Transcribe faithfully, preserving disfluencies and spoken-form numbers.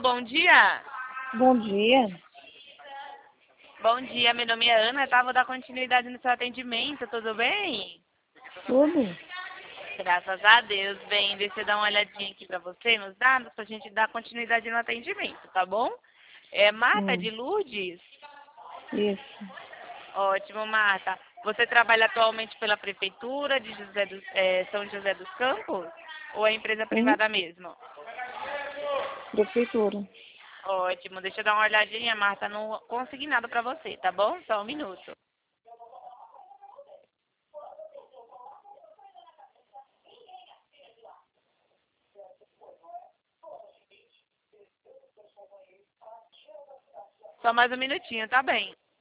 bom dia. Bom dia. Bom dia, meu nome é Ana, tá? Vou dar continuidade no seu atendimento, tudo bem? Tudo? Graças a Deus. Bem, deixa eu dar uma olhadinha aqui pra você nos dados, pra gente dar continuidade no atendimento, tá bom? É Marta Hum, de Lourdes? isso. Ótimo, Marta. Você trabalha atualmente pela Prefeitura de José dos, eh, São José dos Campos? Ou é empresa Sim, privada mesmo? prefeitura. Ótimo, deixa eu dar uma olhadinha, Marta, não consegui nada pra você, tá bom? Só um minuto. Só mais um minutinho, tá bem?